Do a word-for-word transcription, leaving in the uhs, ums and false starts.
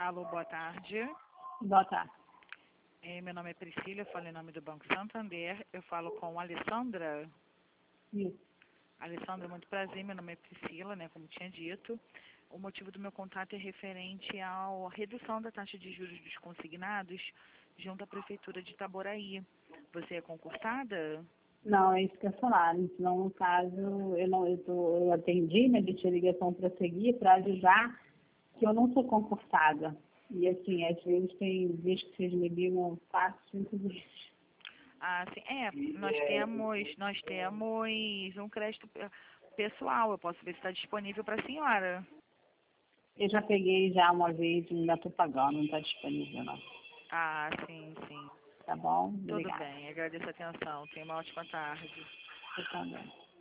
Alô, boa tarde. Boa tarde. Eh, meu nome é Priscila, eu falo em nome do Banco Santander. Eu falo com a Alessandra. Isso. Alessandra, muito prazer. Meu nome é Priscila, né, como tinha dito. O motivo do meu contato é referente à redução da taxa de juros dos consignados junto à Prefeitura de Itaboraí. Você é concursada? Não, é isso que eu ia falar. Então, no caso, eu, não, eu, tô, eu atendi, né, deixei a ligação para seguir, para avisar que eu não sou concursada. E, assim, às vezes tem vezes que vocês me ligam quatro, cinco vezes. Ah, sim. É, nós temos, nós temos um crédito pe- pessoal. Eu posso ver se está disponível para a senhora. Eu já peguei já uma vez e ainda estou pagando, não está disponível, não. Ah, sim, sim. Tá bom? Tudo Obrigada. bem. Agradeço a atenção. Tenha uma ótima tarde. Eu também.